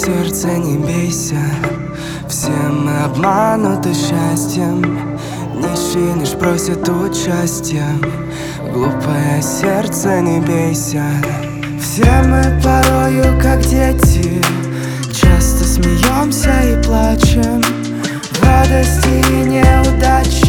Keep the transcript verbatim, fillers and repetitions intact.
сердце, не бейся. Все мы обмануты счастьем, нищие лишь просят участия. Глупое сердце, не бейся. Все мы порою как дети, часто смеемся и плачем в радости и неудаче.